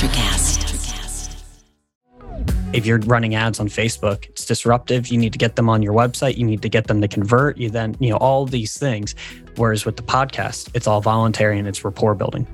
Electrocast. If you're running ads on Facebook, it's disruptive. You need to get them on your website. You need to get them to convert. You then, all these things. Whereas with the podcast, it's all voluntary and it's rapport building.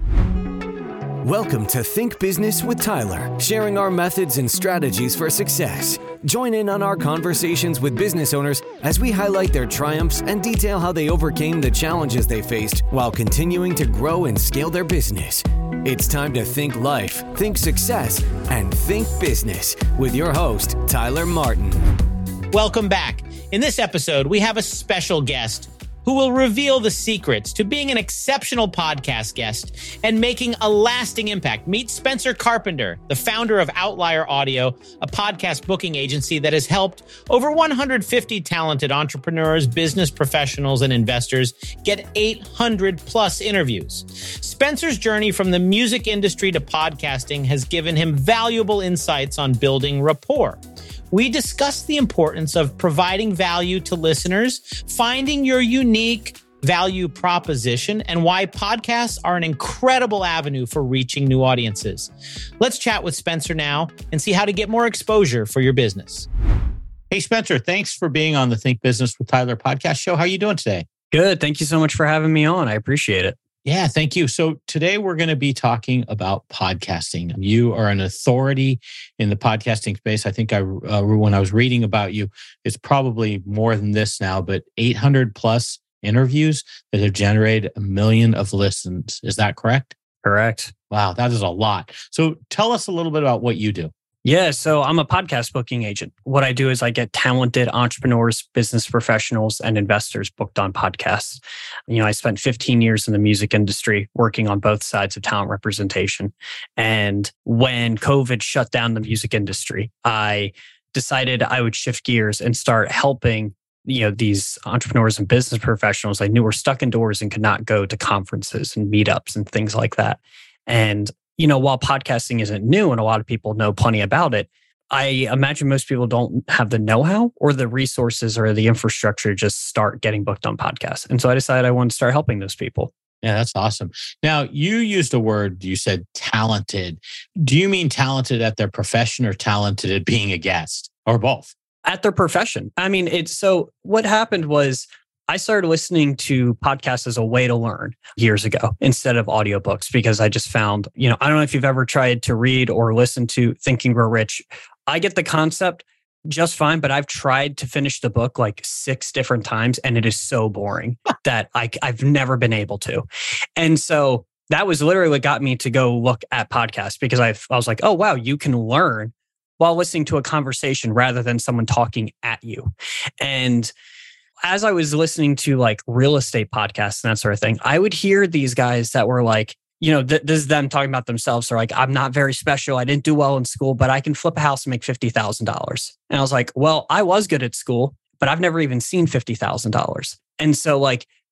Welcome to Think Business with Tyler, sharing our methods and strategies for success. Join in on our conversations with business owners as we highlight their triumphs and detail how they overcame the challenges they faced while continuing to grow and scale their business. It's time to think life, think success, and think business with your host, Tyler Martin. Welcome back. In this episode, we have a special guest who will reveal the secrets to being an exceptional podcast guest and making a lasting impact. Meet Spencer Carpenter, the founder of Outlier Audio, a podcast booking agency that has helped over 150 talented entrepreneurs, business professionals, and investors get 800 plus interviews. Spencer's journey from the music industry to podcasting has given him valuable insights on building rapport. We discuss the importance of providing value to listeners, finding your unique value proposition, and why podcasts are an incredible avenue for reaching new audiences. Let's chat with Spencer now and see how to get more exposure for your business. Hey, Spencer, thanks for being on the Think Business with Tyler podcast show. How are you doing today? Good. Thank you so much for having me on. I appreciate it. Yeah, thank you. So today we're going to be talking about podcasting. You are an authority in the podcasting space. I think when I was reading about you, it's probably more than this now, but 800 plus interviews that have generated 1 million of listens. Is that correct? Correct. Wow, that is a lot. So tell us a little bit about what you do. Yeah, so I'm a podcast booking agent. What I do is I get talented entrepreneurs, business professionals, and investors booked on podcasts. I spent 15 years in the music industry working on both sides of talent representation. And when COVID shut down the music industry, I decided I would shift gears and start helping these entrepreneurs and business professionals I knew were stuck indoors and could not go to conferences and meetups and things like that. And while podcasting isn't new and a lot of people know plenty about it, I imagine most people don't have the know-how or the resources or the infrastructure to just start getting booked on podcasts. And so I decided I wanted to start helping those people. Yeah, that's awesome. Now, you used a word, you said talented. Do you mean talented at their profession or talented at being a guest, or both? At their profession. I mean, so what happened was I started listening to podcasts as a way to learn years ago instead of audiobooks because I just found, I don't know if you've ever tried to read or listen to Think and Grow Rich. I get the concept just fine, but I've tried to finish the book like 6 different times and it is so boring that I've never been able to. And so that was literally what got me to go look at podcasts because I was like, oh, wow, you can learn while listening to a conversation rather than someone talking at you. And as I was listening to like real estate podcasts and that sort of thing, I would hear these guys that were like, this is them talking about themselves. They're like, I'm not very special. I didn't do well in school, but I can flip a house and make $50,000. And I was like, well, I was good at school, but I've never even seen $50,000. And so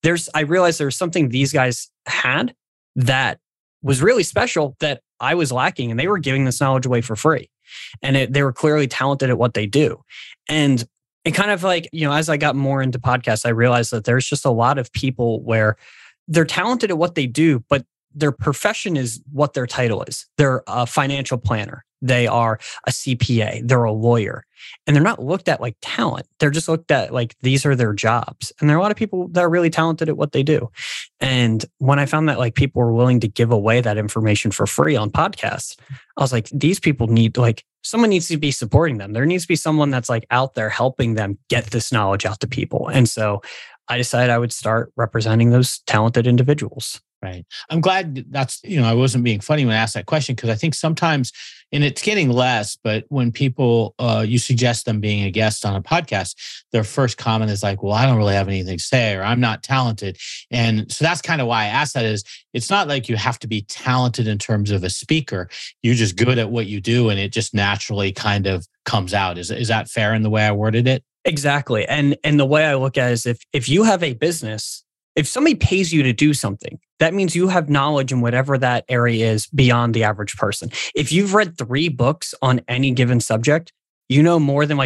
I realized there was something these guys had that was really special that I was lacking, and they were giving this knowledge away for free. And they were clearly talented at what they do. And it kind of as I got more into podcasts, I realized that there's just a lot of people where they're talented at what they do, but their profession is what their title is. They're a financial planner. They are a CPA. They're a lawyer. And they're not looked at like talent. They're just looked at like these are their jobs. And there are a lot of people that are really talented at what they do. And when I found that people were willing to give away that information for free on podcasts, I was like, these people need someone needs to be supporting them. There needs to be someone that's out there helping them get this knowledge out to people. And so I decided I would start representing those talented individuals. Right. I'm glad that's, I wasn't being funny when I asked that question because I think sometimes, and it's getting less, but when people, you suggest them being a guest on a podcast, their first comment is like, well, I don't really have anything to say, or I'm not talented. And so that's kind of why I asked that is it's not like you have to be talented in terms of a speaker. You're just good at what you do and it just naturally kind of comes out. Is that fair in the way I worded it? Exactly. And the way I look at it is if you have a business, if somebody pays you to do something, that means you have knowledge in whatever that area is beyond the average person. If you've read 3 books on any given subject, you know more than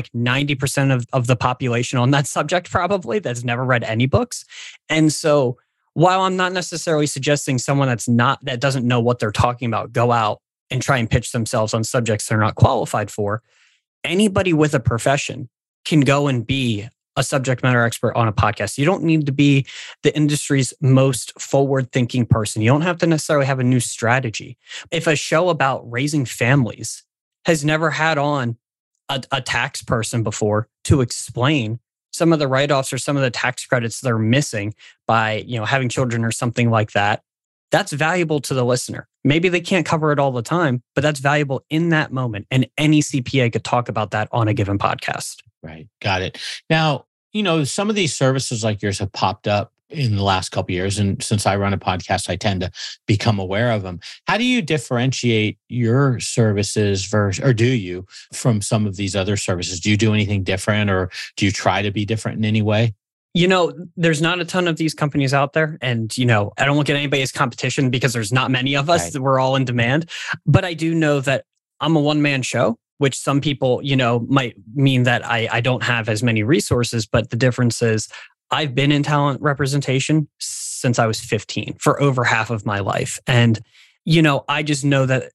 90% of the population on that subject probably that's never read any books. And so while I'm not necessarily suggesting someone that doesn't know what they're talking about, go out and try and pitch themselves on subjects they're not qualified for. Anybody with a profession can go and be a subject matter expert on a podcast. You don't need to be the industry's most forward-thinking person. You don't have to necessarily have a new strategy. If a show about raising families has never had on a tax person before to explain some of the write-offs or some of the tax credits they're missing by, having children or something like that, that's valuable to the listener. Maybe they can't cover it all the time, but that's valuable in that moment. And any CPA could talk about that on a given podcast. Right. Got it. Now, some of these services like yours have popped up in the last couple of years. And since I run a podcast, I tend to become aware of them. How do you differentiate your services or do you from some of these other services? Do you do anything different, or do you try to be different in any way? There's not a ton of these companies out there. And, I don't look at anybody as competition because there's not many of us. Right. We're all in demand. But I do know that I'm a one-man show, which some people, might mean that I don't have as many resources. But the difference is I've been in talent representation since I was 15 for over half of my life. And, I just know that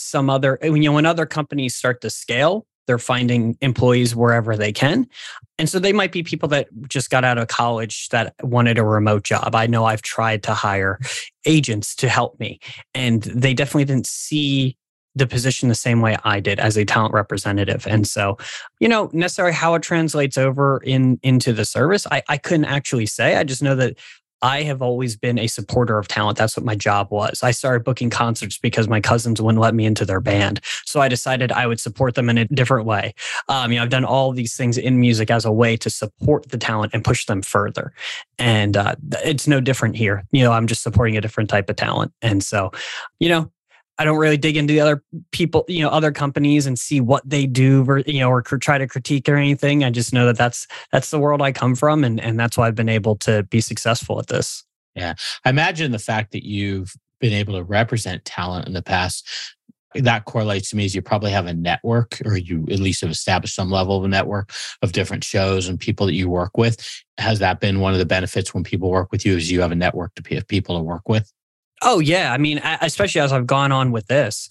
when other companies start to scale, they're finding employees wherever they can. And so they might be people that just got out of college that wanted a remote job. I know I've tried to hire agents to help me, and they definitely didn't see the position the same way I did as a talent representative. And so, necessarily how it translates over into the service, I couldn't actually say. I just know that I have always been a supporter of talent. That's what my job was. I started booking concerts because my cousins wouldn't let me into their band. So I decided I would support them in a different way. I've done all these things in music as a way to support the talent and push them further. And it's no different here. I'm just supporting a different type of talent. And so, I don't really dig into the other people, other companies and see what they do, or try to critique or anything. I just know that that's the world I come from, and that's why I've been able to be successful at this. Yeah, I imagine the fact that you've been able to represent talent in the past, that correlates to me as you probably have a network, or you at least have established some level of a network of different shows and people that you work with. Has that been one of the benefits when people work with you? Is you have a network of people to work with? Oh, yeah. I mean, especially as I've gone on with this,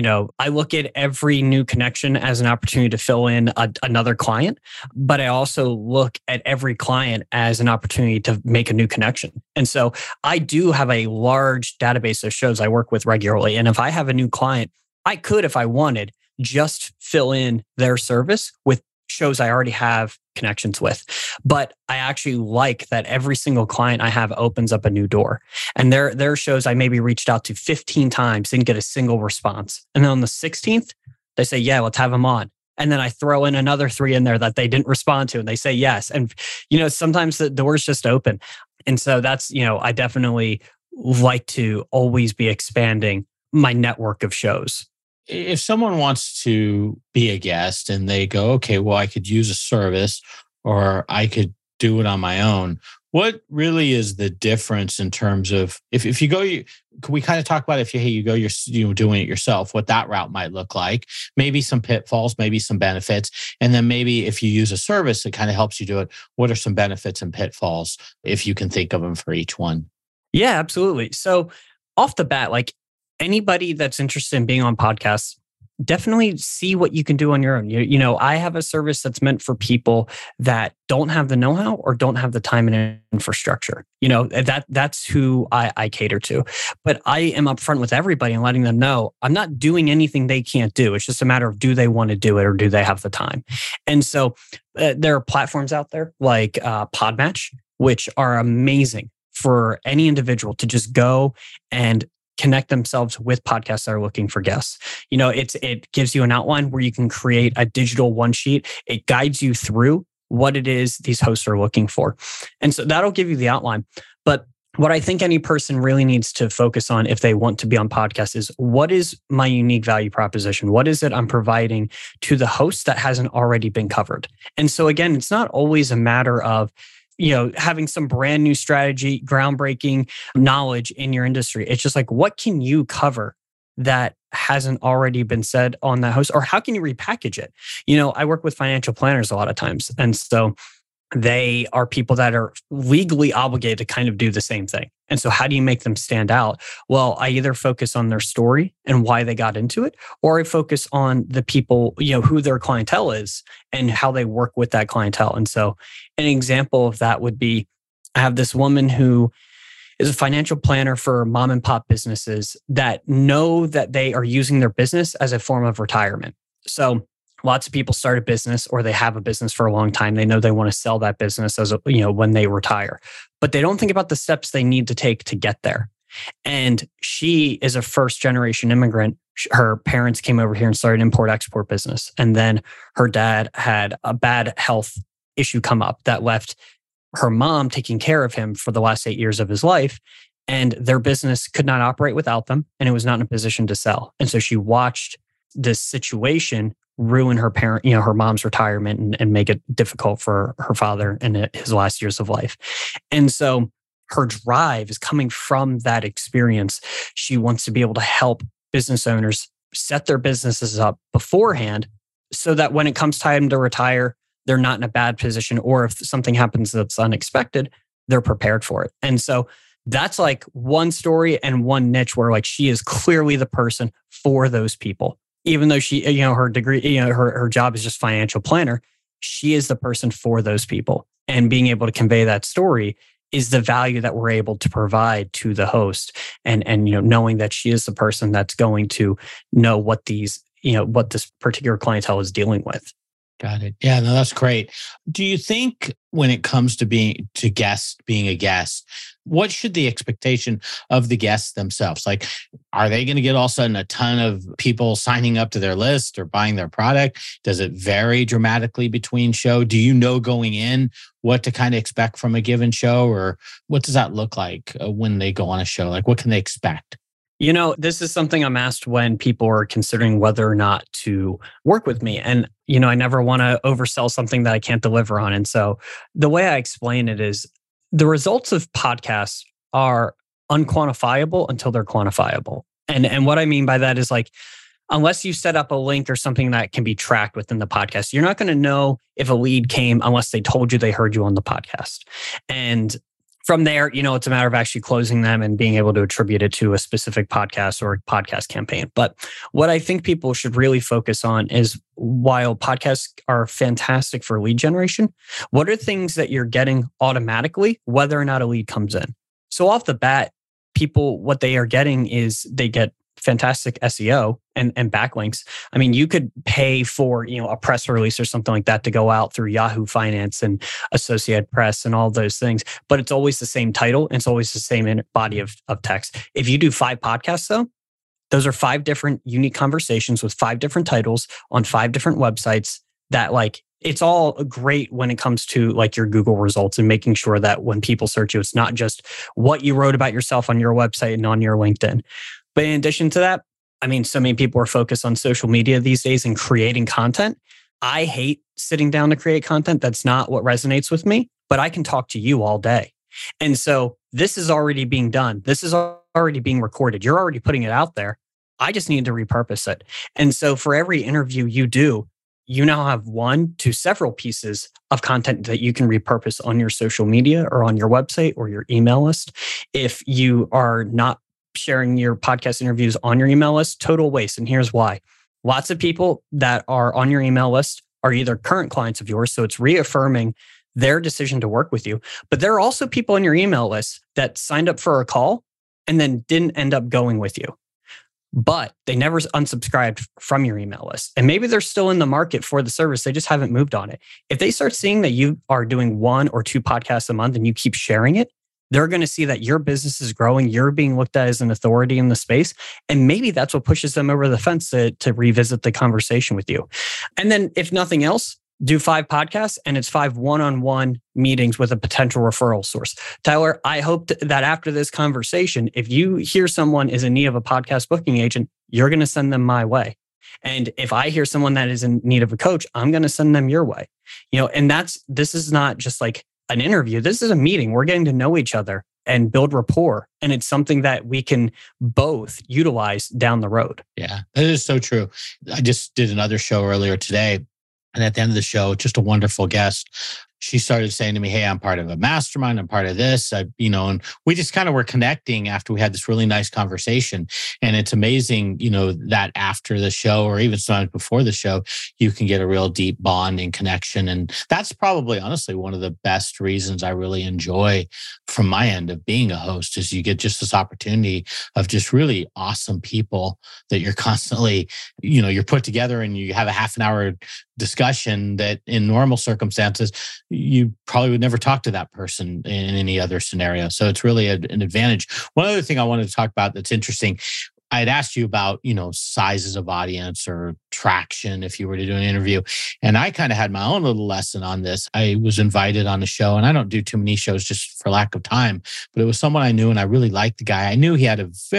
I look at every new connection as an opportunity to fill in another client, but I also look at every client as an opportunity to make a new connection. And so I do have a large database of shows I work with regularly. And if I have a new client, I could, if I wanted, just fill in their service with shows I already have connections with. But I actually like that every single client I have opens up a new door. And there are shows I maybe reached out to 15 times, didn't get a single response. And then on the 16th, they say, yeah, let's have them on. And then I throw in another 3 in there that they didn't respond to, and they say yes. And, sometimes the doors just open. And so that's, I definitely like to always be expanding my network of shows. If someone wants to be a guest and they go, okay, well, I could use a service or I could do it on my own, what really is the difference in terms of if you go, can we kind of talk about if you go, you're doing it yourself, what that route might look like, maybe some pitfalls, maybe some benefits. And then maybe if you use a service that kind of helps you do it, what are some benefits and pitfalls if you can think of them for each one? Yeah, absolutely. So off the bat, anybody that's interested in being on podcasts, definitely see what you can do on your own. I have a service that's meant for people that don't have the know-how or don't have the time and infrastructure. That's who I cater to. But I am upfront with everybody and letting them know I'm not doing anything they can't do. It's just a matter of, do they want to do it or do they have the time? And so there are platforms out there like Podmatch, which are amazing for any individual to just go and connect themselves with podcasts that are looking for guests. It gives you an outline where you can create a digital one sheet. It guides you through what it is these hosts are looking for. And so that'll give you the outline. But what I think any person really needs to focus on if they want to be on podcasts is, what is my unique value proposition? What is it I'm providing to the host that hasn't already been covered? And so again, it's not always a matter of having some brand new strategy, groundbreaking knowledge in your industry. It's just what can you cover that hasn't already been said on that host? Or how can you repackage it? I work with financial planners a lot of times. And so they are people that are legally obligated to kind of do the same thing. And so how do you make them stand out? Well, I either focus on their story and why they got into it, or I focus on the people, who their clientele is and how they work with that clientele. And so an example of that would be, I have this woman who is a financial planner for mom and pop businesses that know that they are using their business as a form of retirement. So lots of people start a business or they have a business for a long time. They know they want to sell that business when they retire, but they don't think about the steps they need to take to get there. And she is a first generation immigrant. Her parents came over here and started an import-export business. And then her dad had a bad health issue come up that left her mom taking care of him for the last 8 years of his life. And their business could not operate without them. And it was not in a position to sell. And so she watched this situation ruin her mom's retirement and make it difficult for her father in his last years of life. And so her drive is coming from that experience. She wants to be able to help business owners set their businesses up beforehand so that when it comes time to retire, they're not in a bad position, or if something happens that's unexpected, they're prepared for it. And so that's like one story and one niche where like she is clearly the person for those people. Even though she, her degree, her job is just financial planner, she is the person for those people. And being able to convey that story is the value that we're able to provide to the host. And knowing that she is the person that's going to know what what this particular clientele is dealing with. Got it. Yeah, no, that's great. Do you think when it comes to being a guest, what should the expectation of the guests themselves? Like, are they going to get all of a sudden a ton of people signing up to their list or buying their product? Does it vary dramatically between show? Do you know going in what to kind of expect from a given show, or what does that look like when they go on a show? Like, what can they expect? This is something I'm asked when people are considering whether or not to work with me. And, I never want to oversell something that I can't deliver on. And so the way I explain it is the results of podcasts are unquantifiable until they're quantifiable. And what I mean by that is like, unless you set up a link or something that can be tracked within the podcast, you're not going to know if a lead came unless they told you they heard you on the podcast. And from there, it's a matter of actually closing them and being able to attribute it to a specific podcast or a podcast campaign. But what I think people should really focus on is, while podcasts are fantastic for lead generation, what are things that you're getting automatically, whether or not a lead comes in? So off the bat, people, what they are getting is they get fantastic SEO and backlinks. I mean, you could pay for, a press release or something like that to go out through Yahoo Finance and Associated Press and all those things, but it's always the same title. And it's always the same body of text. If you do 5 podcasts though, those are 5 different unique conversations with 5 different titles on 5 different websites that it's all great when it comes to like your Google results and making sure that when people search you, it's not just what you wrote about yourself on your website and on your LinkedIn. But in addition to that, I mean, so many people are focused on social media these days and creating content. I hate sitting down to create content. That's not what resonates with me, but I can talk to you all day. And so this is already being done. This is already being recorded. You're already putting it out there. I just need to repurpose it. And so for every interview you do, you now have 1 to several pieces of content that you can repurpose on your social media or on your website or your email list. If you are not sharing your podcast interviews on your email list, total waste. And here's why. Lots of people that are on your email list are either current clients of yours, so it's reaffirming their decision to work with you. But there are also people on your email list that signed up for a call and then didn't end up going with you. But they never unsubscribed from your email list. And maybe they're still in the market for the service. They just haven't moved on it. If they start seeing that you are doing 1 or 2 podcasts a month and you keep sharing it, they're going to see that your business is growing. You're being looked at as an authority in the space. And maybe that's what pushes them over the fence to revisit the conversation with you. And then if nothing else, do 5 podcasts and it's 5 one-on-one meetings with a potential referral source. Tyler, I hope that after this conversation, if you hear someone is in need of a podcast booking agent, you're going to send them my way. And if I hear someone that is in need of a coach, I'm going to send them your way. And this is not just like an interview. This is a meeting. We're getting to know each other and build rapport. And it's something that we can both utilize down the road. Yeah, that is so true. I just did another show earlier today. And at the end of the show, just a wonderful guest. she started saying to me, hey, I'm part of a mastermind. I'm part of this, and we just kind of were connecting after we had this really nice conversation. And it's amazing, that after the show or even sometimes before the show, you can get a real deep bond and connection. And that's probably honestly one of the best reasons I really enjoy from my end of being a host is you get just this opportunity of just really awesome people that you're constantly, you're put together and you have a half an hour discussion that in normal circumstances, you probably would never talk to that person in any other scenario. So it's really an advantage. One other thing I wanted to talk about that's interesting, I had asked you about, sizes of audience or traction if you were to do an interview. And I kind of had my own little lesson on this. I was invited on a show, and I don't do too many shows just for lack of time, but it was someone I knew and I really liked the guy. I knew he had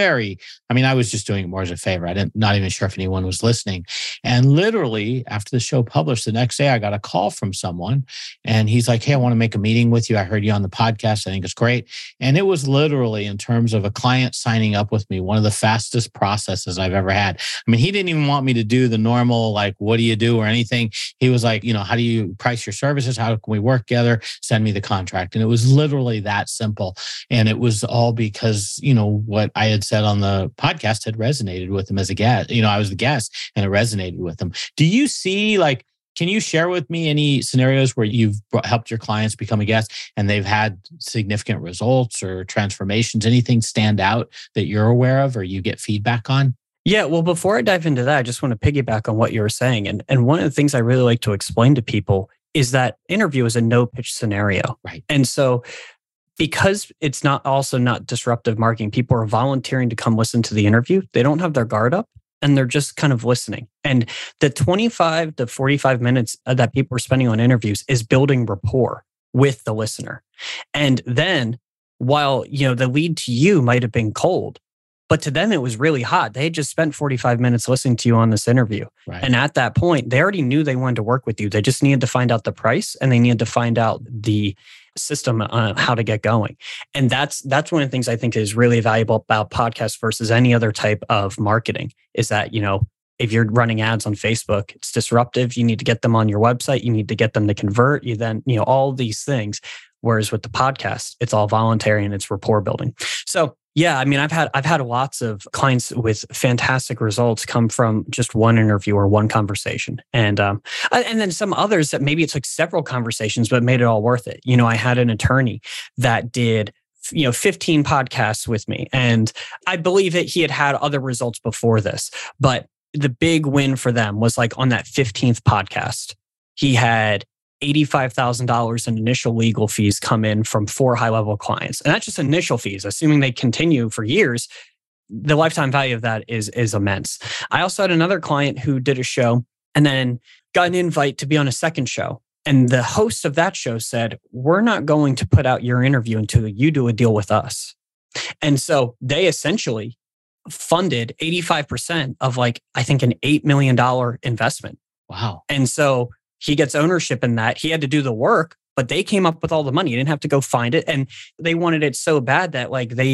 I was just doing it more as a favor. Not even sure if anyone was listening. And literally after the show published, the next day I got a call from someone and he's like, hey, I want to make a meeting with you. I heard you on the podcast. I think it's great. And it was literally, in terms of a client signing up with me, one of the fastest processes I've ever had. I mean, he didn't even want me to do the normal, like, what do you do or anything. He was like, how do you price your services? How can we work together? Send me the contract. And it was literally that simple. And it was all because, what I had said on the podcast had resonated with him as a guest. I was the guest and it resonated with him. Do you see, can you share with me any scenarios where you've helped your clients become a guest and they've had significant results or transformations? Anything stand out that you're aware of or you get feedback on? Yeah, well, before I dive into that, I just want to piggyback on what you were saying. And one of the things I really like to explain to people is that interview is a no-pitch scenario. Right. And so because it's not disruptive marketing, people are volunteering to come listen to the interview. They don't have their guard up and they're just kind of listening. And the 25 to 45 minutes that people are spending on interviews is building rapport with the listener. And then while, the lead to you might have been cold, but to them, it was really hot. They had just spent 45 minutes listening to you on this interview. Right. And at that point, they already knew they wanted to work with you. They just needed to find out the price and they needed to find out the system on how to get going. And that's one of the things I think is really valuable about podcasts versus any other type of marketing is that, if you're running ads on Facebook, it's disruptive. You need to get them on your website. You need to get them to convert. You then, all these things. Whereas with the podcast, it's all voluntary and it's rapport building. So yeah, I've had lots of clients with fantastic results come from just one interview or one conversation, and then some others that maybe it took several conversations but made it all worth it. I had an attorney that did 15 podcasts with me, and I believe that he had had other results before this, but the big win for them was like on that 15th podcast, he had $85,000 in initial legal fees come in from 4 high-level clients. And that's just initial fees. Assuming they continue for years, the lifetime value of that is immense. I also had another client who did a show and then got an invite to be on a second show. And the host of that show said, we're not going to put out your interview until you do a deal with us. And so they essentially funded 85% of I think an $8 million investment. Wow. And so he gets ownership in that. He had to do the work, but they came up with all the money. He didn't have to go find it. And they wanted it so bad that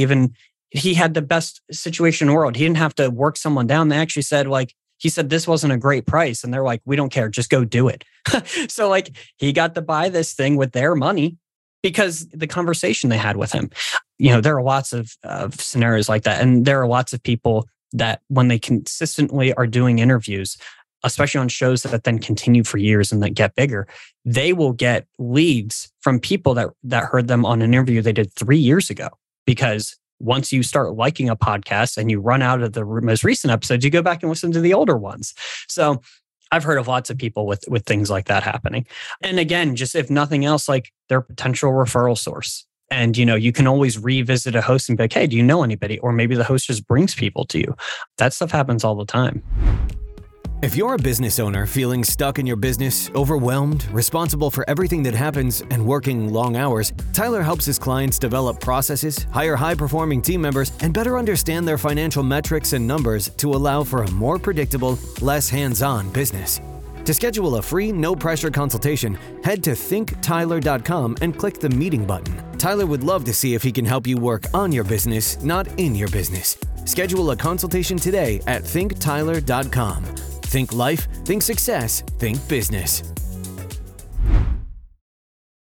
he had the best situation in the world. He didn't have to work someone down. They actually said he said, this wasn't a great price. And they're like, we don't care. Just go do it. So he got to buy this thing with their money because the conversation they had with him. There are lots of scenarios like that. And there are lots of people that when they consistently are doing interviews, especially on shows that then continue for years and that get bigger, they will get leads from people that heard them on an interview they did 3 years ago. Because once you start liking a podcast and you run out of the most recent episodes, you go back and listen to the older ones. So I've heard of lots of people with things like that happening. And again, just if nothing else, their potential referral source. And, you can always revisit a host and be like, hey, do you know anybody? Or maybe the host just brings people to you. That stuff happens all the time. If you're a business owner feeling stuck in your business, overwhelmed, responsible for everything that happens, and working long hours, Tyler helps his clients develop processes, hire high-performing team members, and better understand their financial metrics and numbers to allow for a more predictable, less hands-on business. To schedule a free, no-pressure consultation, head to thinktyler.com and click the meeting button. Tyler would love to see if he can help you work on your business, not in your business. Schedule a consultation today at thinktyler.com. Think life, think success, think business.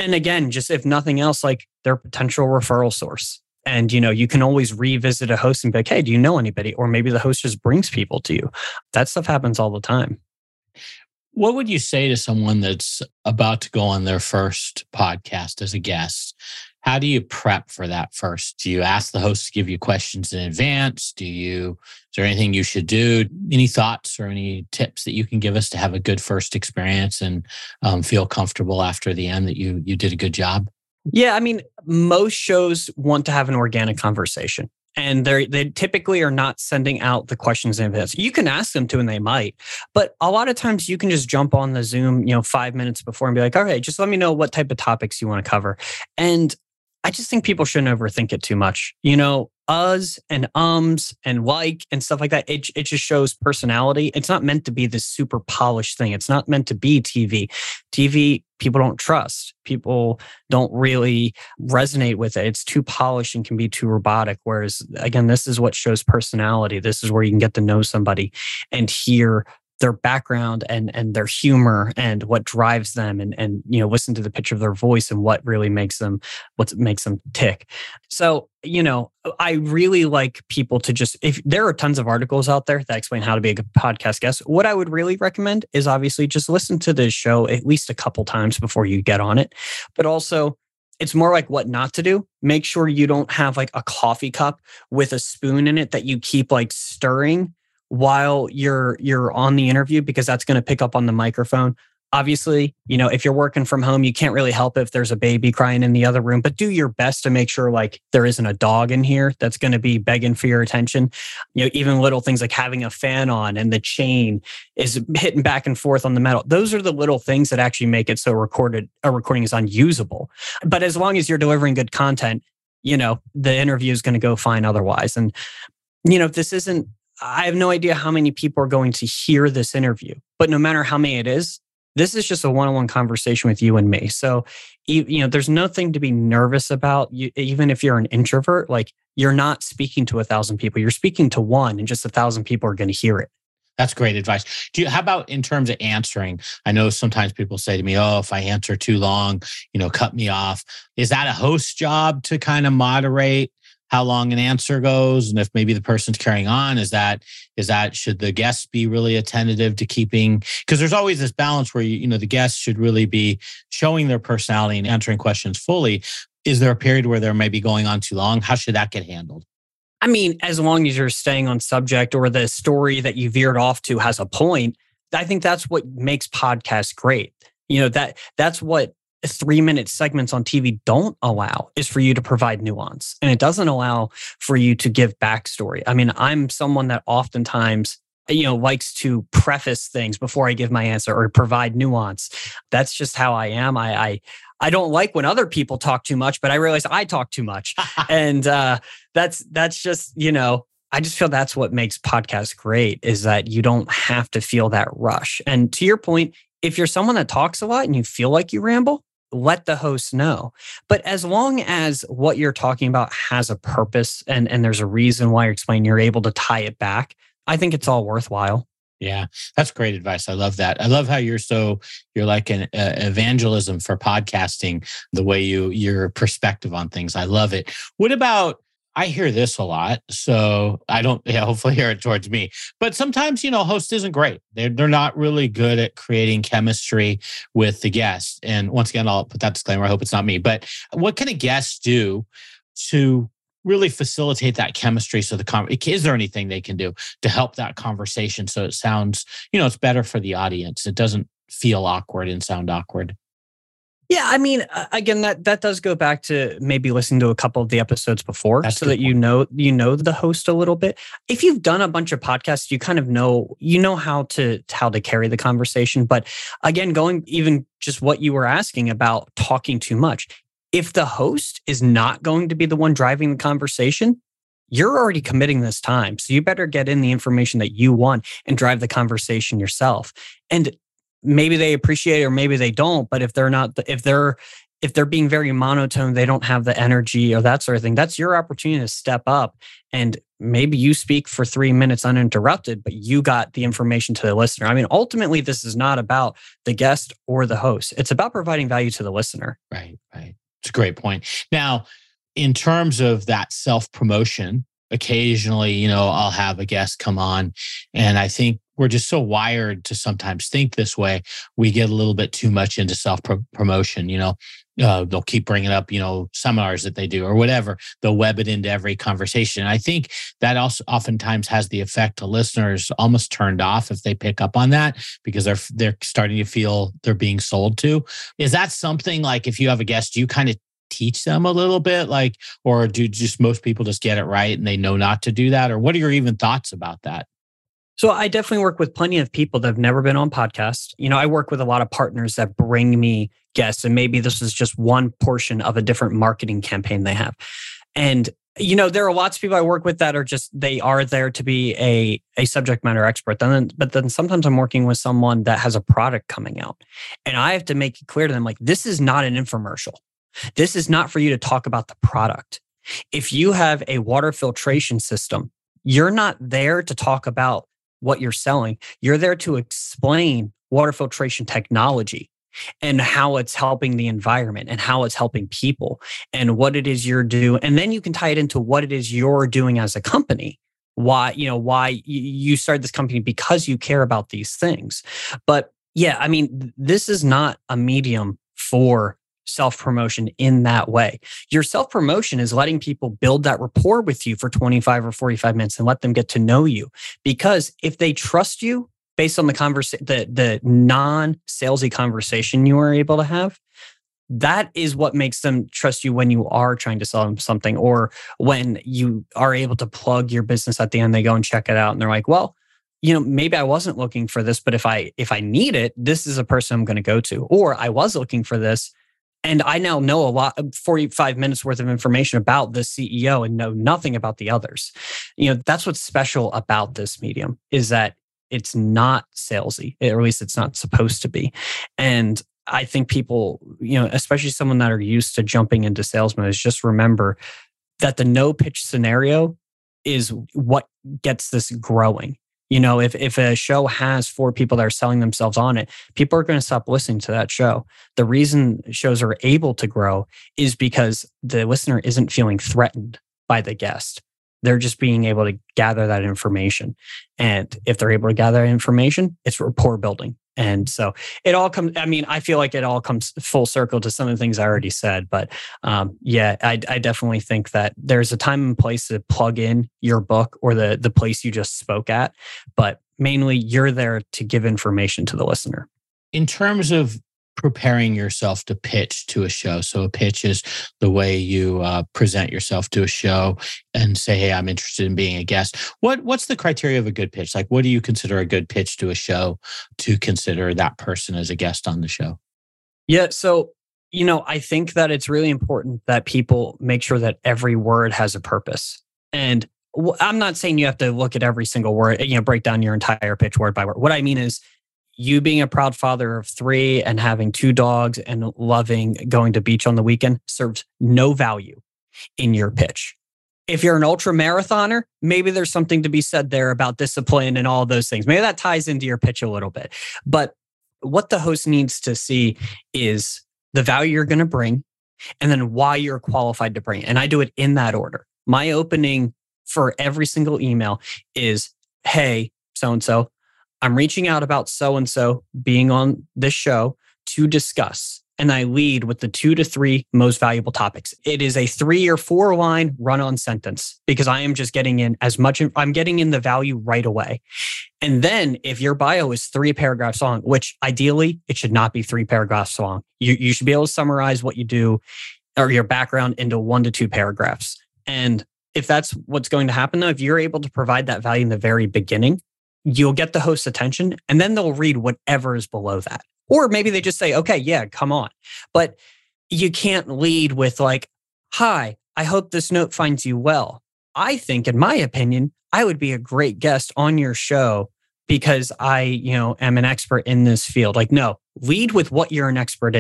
And again, just if nothing else, like their potential referral source. And, you can always revisit a host and be like, hey, do you know anybody? Or maybe the host just brings people to you. That stuff happens all the time. What would you say to someone that's about to go on their first podcast as a guest? How do you prep for that first? Do you ask the host to give you questions in advance? Is there anything you should do? Any thoughts or any tips that you can give us to have a good first experience and feel comfortable after the end that you did a good job? Yeah, I mean, most shows want to have an organic conversation. And they typically are not sending out the questions in advance. You can ask them to, and they might. But a lot of times you can just jump on the Zoom, 5 minutes before and be like, all right, just let me know what type of topics you want to cover. And I just think people shouldn't overthink it too much. Us and and like and stuff like that. It just shows personality. It's not meant to be this super polished thing. It's not meant to be TV. TV, people don't trust. People don't really resonate with it. It's too polished and can be too robotic. Whereas, again, this is what shows personality. This is where you can get to know somebody and hear their background and their humor and what drives them and listen to the pitch of their voice and what makes them tick. So, I really like people to if there are tons of articles out there that explain how to be a good podcast guest, what I would really recommend is obviously just listen to this show at least a couple times before you get on it. But also, it's more like what not to do. Make sure you don't have like a coffee cup with a spoon in it that you keep like stirring while you're on the interview, because that's going to pick up on the microphone. Obviously, if you're working from home, you can't really help if there's a baby crying in the other room, but do your best to make sure like there isn't a dog in here that's going to be begging for your attention. Even little things like having a fan on and the chain is hitting back and forth on the metal. Those are the little things that actually make it so a recording is unusable. But as long as you're delivering good content, the interview is going to go fine otherwise. And, I have no idea how many people are going to hear this interview, but no matter how many it is, this is just a one-on-one conversation with you and me. So, there's nothing to be nervous about. Even if you're an introvert, like you're not speaking to 1,000 people, you're speaking to one, and just 1,000 people are going to hear it. That's great advice. How about in terms of answering? I know sometimes people say to me, oh, if I answer too long, cut me off. Is that a host job to kind of moderate how long an answer goes? And if maybe the person's carrying on, is that should the guests be really attentive to keeping, because there's always this balance where the guests should really be showing their personality and answering questions fully. Is there a period where they're maybe going on too long? How should that get handled? I mean, as long as you're staying on subject or the story that you veered off to has a point, I think that's what makes podcasts great. That's what 3-minute segments on TV don't allow, is for you to provide nuance. And it doesn't allow for you to give backstory. I mean, I'm someone that oftentimes, likes to preface things before I give my answer or provide nuance. That's just how I am. I don't like when other people talk too much, but I realize I talk too much. And that's just, I just feel that's what makes podcasts great, is that you don't have to feel that rush. And to your point, if you're someone that talks a lot and you feel like you ramble, let the host know. But as long as what you're talking about has a purpose and there's a reason why you're explaining, you're able to tie it back, I think it's all worthwhile. Yeah, that's great advice. I love that. I love how you're like an evangelism for podcasting, the way your perspective on things. I love it. What about, I hear this a lot, so I don't hopefully hear it towards me. But sometimes, host isn't great. They're not really good at creating chemistry with the guests. And once again, I'll put that disclaimer. I hope it's not me. But what can a guest do to really facilitate that chemistry? So is there anything they can do to help that conversation so it sounds, it's better for the audience? It doesn't feel awkward and sound awkward. Yeah, I mean, again, that does go back to maybe listening to a couple of the episodes before, so that you know the host a little bit. If you've done a bunch of podcasts, you kind of know how to carry the conversation. But again, going even just what you were asking about talking too much, if the host is not going to be the one driving the conversation, you're already committing this time. So you better get in the information that you want and drive the conversation yourself. And maybe they appreciate it or maybe they don't, but if they're if they're being very monotone, they don't have the energy or that sort of thing, that's your opportunity to step up. And maybe you speak for 3 minutes uninterrupted, but you got the information to the listener. I mean, ultimately, this is not about the guest or the host. It's about providing value to the listener. Right. It's a great point. Now, in terms of that self-promotion, occasionally, I'll have a guest come on, and I think we're just so wired to sometimes think this way. We get a little bit too much into self-promotion. They'll keep bringing up, seminars that they do or whatever. They'll web it into every conversation. And I think that also oftentimes has the effect to listeners almost turned off if they pick up on that, because they're starting to feel they're being sold to. Is that something like, if you have a guest, do you kind of teach them a little bit, or do just most people just get it right and they know not to do that? Or what are your even thoughts about that? So I definitely work with plenty of people that have never been on podcasts. I work with a lot of partners that bring me guests, and maybe this is just one portion of a different marketing campaign they have. And, there are lots of people I work with that are they are there to be a subject matter expert. But then sometimes I'm working with someone that has a product coming out, and I have to make it clear to them, like, this is not an infomercial. This is not for you to talk about the product. If you have a water filtration system, you're not there to talk about what you're selling. You're there to explain water filtration technology and how it's helping the environment and how it's helping people and what it is you're doing. And then you can tie it into what it is you're doing as a company. Why you started this company, because you care about these things. But yeah, I mean, this is not a medium for self-promotion in that way. Your self-promotion is letting people build that rapport with you for 25 or 45 minutes and let them get to know you. Because if they trust you based on the non-salesy conversation you are able to have, that is what makes them trust you when you are trying to sell them something, or when you are able to plug your business at the end. They go and check it out and they're like, well, maybe I wasn't looking for this, but if I need it, this is a person I'm going to go to. Or I was looking for this, and I now know a lot, 45 minutes worth of information about the CEO and know nothing about the others. That's what's special about this medium, is that it's not salesy, or at least it's not supposed to be. And I think people, especially someone that are used to jumping into sales mode, just remember that the no pitch scenario is what gets this growing. If a show has 4 people that are selling themselves on it, people are going to stop listening to that show. The reason shows are able to grow is because the listener isn't feeling threatened by the guest. They're just being able to gather that information. And if they're able to gather that information, it's rapport building. And so it all comes, I feel like it all comes full circle to some of the things I already said. But I definitely think that there's a time and place to plug in your book or the place you just spoke at. But mainly you're there to give information to the listener. In terms of preparing yourself to pitch to a show. So a pitch is the way you present yourself to a show and say, hey, I'm interested in being a guest. What's the criteria of a good pitch? Like, what do you consider a good pitch to a show to consider that person as a guest on the show? Yeah. So, I think that it's really important that people make sure that every word has a purpose. And I'm not saying you have to look at every single word, break down your entire pitch word by word. What I mean is, you being a proud father of 3 and having 2 dogs and loving going to beach on the weekend serves no value in your pitch. If you're an ultra marathoner, maybe there's something to be said there about discipline and all those things. Maybe that ties into your pitch a little bit. But what the host needs to see is the value you're going to bring and then why you're qualified to bring it. And I do it in that order. My opening for every single email is, hey, so-and-so, I'm reaching out about so-and-so being on this show to discuss. And I lead with the 2 to 3 most valuable topics. It is a 3 or 4 line run-on sentence because I am just getting in I'm getting in the value right away. And then if your bio is 3 paragraphs long, which ideally it should not be 3 paragraphs long, you should be able to summarize what you do or your background into 1 to 2 paragraphs. And if that's what's going to happen though, if you're able to provide that value in the very beginning, you'll get the host's attention and then they'll read whatever is below that. Or maybe they just say, okay, yeah, come on. But you can't lead with like, hi, I hope this note finds you well. I think, in my opinion, I would be a great guest on your show because I, am an expert in this field. Like, no, lead with what you're an expert in.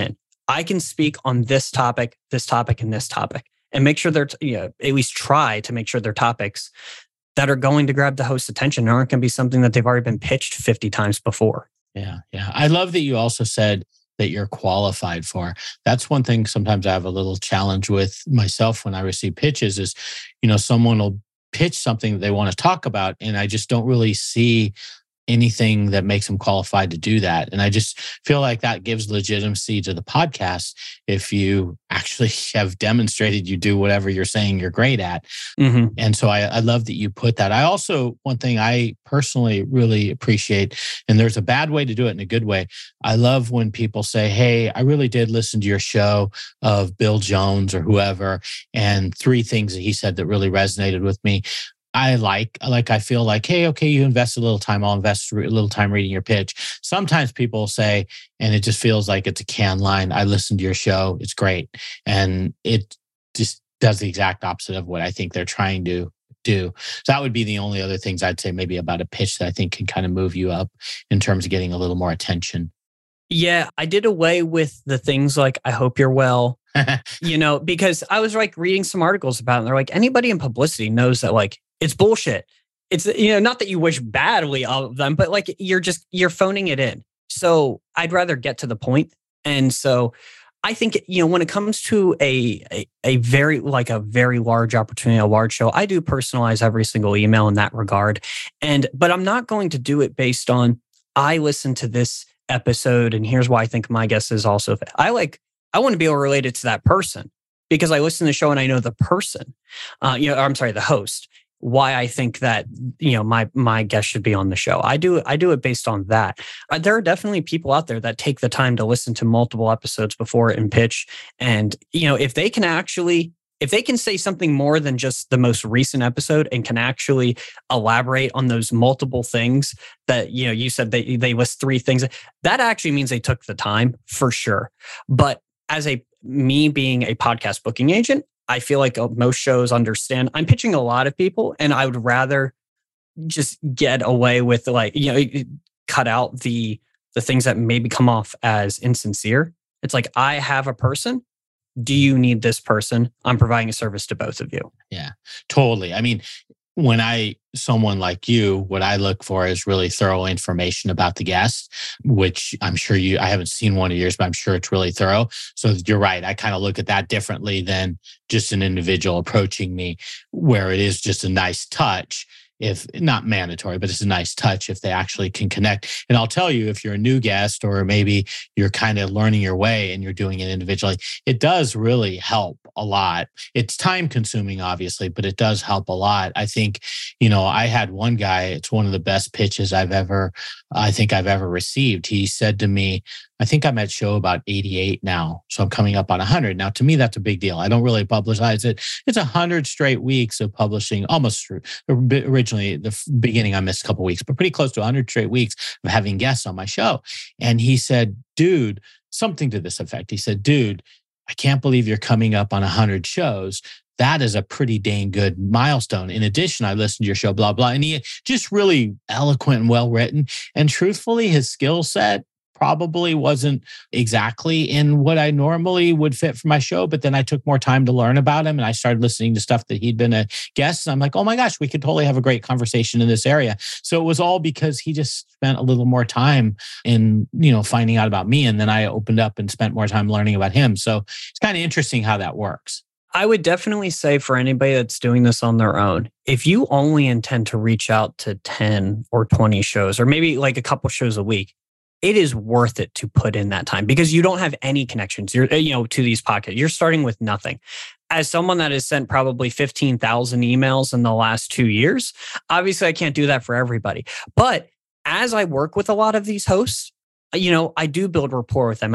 I can speak on this topic, and this topic, and make sure they're, at least try to make sure they're topics that are going to grab the host's attention and aren't going to be something that they've already been pitched 50 times before. Yeah. Yeah. I love that you also said that you're qualified for. That's one thing sometimes I have a little challenge with myself when I receive pitches is, someone will pitch something that they want to talk about, and I just don't really see anything that makes them qualified to do that. And I just feel like that gives legitimacy to the podcast if you actually have demonstrated you do whatever you're saying you're great at. Mm-hmm. And so I love that you put that. I also, one thing I personally really appreciate, and there's a bad way to do it and a good way. I love when people say, hey, I really did listen to your show of Bill Jones or whoever, and 3 things that he said that really resonated with me. I feel like, hey, okay, you invest a little time, I'll invest a little time reading your pitch. Sometimes people say, and it just feels like it's a canned line, I listened to your show, it's great. And it just does the exact opposite of what I think they're trying to do. So that would be the only other things I'd say maybe about a pitch that I think can kind of move you up in terms of getting a little more attention. Yeah, I did away with the things like, I hope you're well, because I was like reading some articles about it. And they're like, anybody in publicity knows that like, it's bullshit. It's, not that you wish badly of them, but like you're phoning it in. So I'd rather get to the point. And so I think, when it comes to a very large opportunity, a large show, I do personalize every single email in that regard. But I'm not going to do it based on, I listened to this episode and here's why I think my guest is also, I want to be able to relate it to that person because I listen to the show and I know the person, the host. Why I think that my guest should be on the show. I do it based on that. There are definitely people out there that take the time to listen to multiple episodes before and pitch. And if they can say something more than just the most recent episode and can actually elaborate on those multiple things that you said they list 3 things, that actually means they took the time for sure. But as me being a podcast booking agent, I feel like most shows understand I'm pitching a lot of people and I would rather just get away with cut out the things that maybe come off as insincere. It's like, I have a person. Do you need this person? I'm providing a service to both of you. Yeah, totally. I mean, when someone like you, what I look for is really thorough information about the guest, which I'm sure I haven't seen one of yours, but I'm sure it's really thorough. So you're right. I kind of look at that differently than just an individual approaching me, where it is just a nice touch. If not mandatory, but it's a nice touch if they actually can connect. And I'll tell you, if you're a new guest or maybe you're kind of learning your way and you're doing it individually, it does really help a lot. It's time consuming, obviously, but it does help a lot. I think, I had one guy, it's one of the best pitches I've ever received. He said to me, I think I'm at show about 88 now. So I'm coming up on 100. Now, to me, that's a big deal. I don't really publicize it. It's 100 straight weeks of publishing, almost through. Originally, the beginning, I missed a couple of weeks, but pretty close to 100 straight weeks of having guests on my show. And he said, dude, something to this effect. He said, dude, I can't believe you're coming up on 100 shows. That is a pretty dang good milestone. In addition, I listened to your show, blah, blah. And he just really eloquent and well-written. And truthfully, his skill set probably wasn't exactly in what I normally would fit for my show. But then I took more time to learn about him and I started listening to stuff that he'd been a guest. And I'm like, oh my gosh, we could totally have a great conversation in this area. So it was all because he just spent a little more time in, finding out about me. And then I opened up and spent more time learning about him. So it's kind of interesting how that works. I would definitely say for anybody that's doing this on their own, if you only intend to reach out to 10 or 20 shows, or maybe like a couple shows a week, it is worth it to put in that time because you don't have any connections. To these podcasts. You're starting with nothing. As someone that has sent probably 15,000 emails in the last 2 years, obviously I can't do that for everybody. But as I work with a lot of these hosts, I do build rapport with them.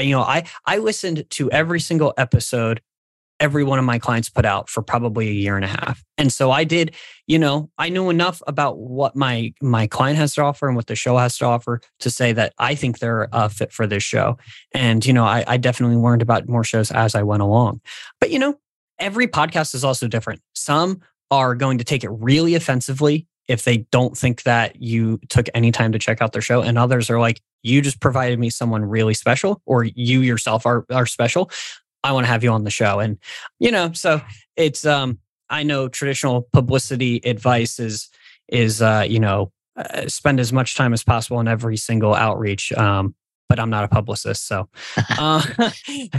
I listened to every single episode every one of my clients put out for probably a year and a half. And so I did, I knew enough about what my client has to offer and what the show has to offer to say that I think they're a fit for this show. And, I definitely learned about more shows as I went along. But, every podcast is also different. Some are going to take it really offensively if they don't think that you took any time to check out their show. And others are like, you just provided me someone really special, or you yourself are special. I want to have you on the show. And, so it's, I know traditional publicity advice is spend as much time as possible on every single outreach. But I'm not a publicist. So, I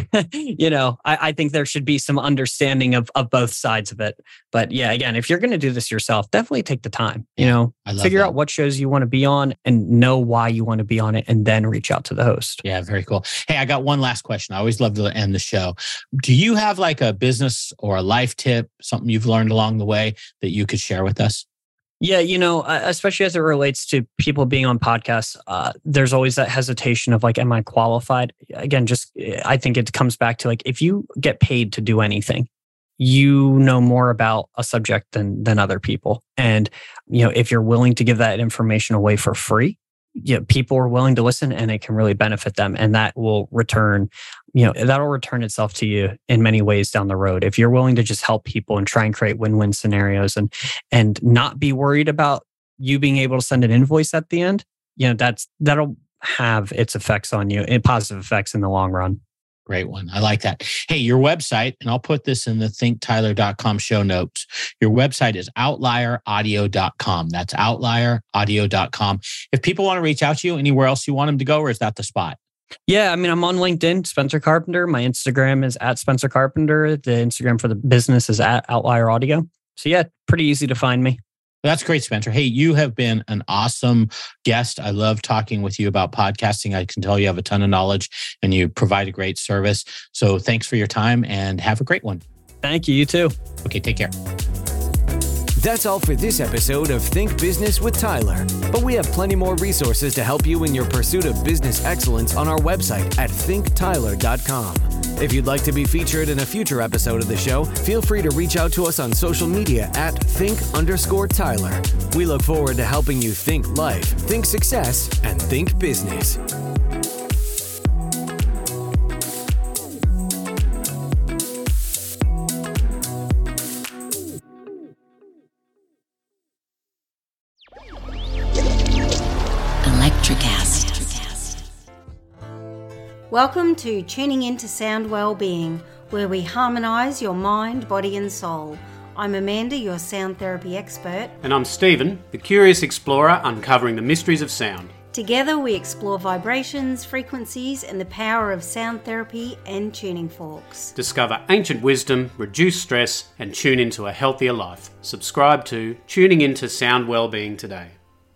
think there should be some understanding of both sides of it. But yeah, again, if you're going to do this yourself, definitely take the time, figure out what shows you want to be on and know why you want to be on it, and then reach out to the host. Yeah, very cool. Hey, I got one last question. I always love to end the show. Do you have like a business or a life tip, something you've learned along the way that you could share with us? Yeah, especially as it relates to people being on podcasts, there's always that hesitation of like, am I qualified? Again, I think it comes back to like, if you get paid to do anything, you know more about a subject than other people. And, if you're willing to give that information away for free, people are willing to listen, and it can really benefit them. And that will return, that'll return itself to you in many ways down the road. If you're willing to just help people and try and create win-win scenarios and not be worried about you being able to send an invoice at the end, that'll have its effects on you, and positive effects in the long run. Great one. I like that. Hey, your website, and I'll put this in the thinktyler.com show notes. Your website is outlieraudio.com. That's outlieraudio.com. If people want to reach out to you, anywhere else you want them to go, or is that the spot? Yeah, I'm on LinkedIn, Spencer Carpenter. My Instagram is @Spencer Carpenter. The Instagram for the business is @OutlierAudio. So yeah, pretty easy to find me. That's great, Spencer. Hey, you have been an awesome guest. I love talking with you about podcasting. I can tell you have a ton of knowledge and you provide a great service. So thanks for your time and have a great one. Thank you. You too. Okay, take care. That's all for this episode of Think Business with Tyler. But we have plenty more resources to help you in your pursuit of business excellence on our website at thinktyler.com. If you'd like to be featured in a future episode of the show, feel free to reach out to us on social media at think_Tyler. We look forward to helping you think life, think success, and think business. Welcome to Tuning Into Sound Wellbeing, where we harmonise your mind, body and soul. I'm Amanda, your sound therapy expert. And I'm Stephen, the curious explorer uncovering the mysteries of sound. Together we explore vibrations, frequencies and the power of sound therapy and tuning forks. Discover ancient wisdom, reduce stress and tune into a healthier life. Subscribe to Tuning Into Sound Wellbeing today.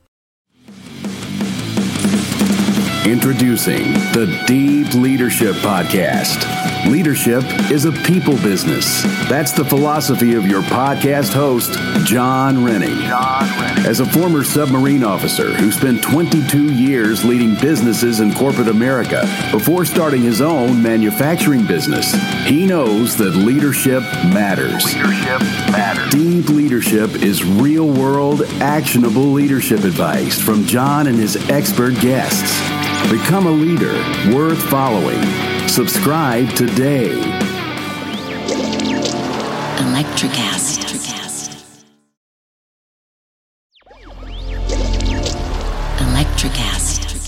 Introducing the Deep Leadership Podcast. Leadership is a people business. That's the philosophy of your podcast host, John Rennie. As a former submarine officer who spent 22 years leading businesses in corporate America before starting his own manufacturing business, he knows that leadership matters. Deep Leadership is real-world, actionable leadership advice from John and his expert guests. Become a leader worth following. Subscribe today. Electricast. Electricast.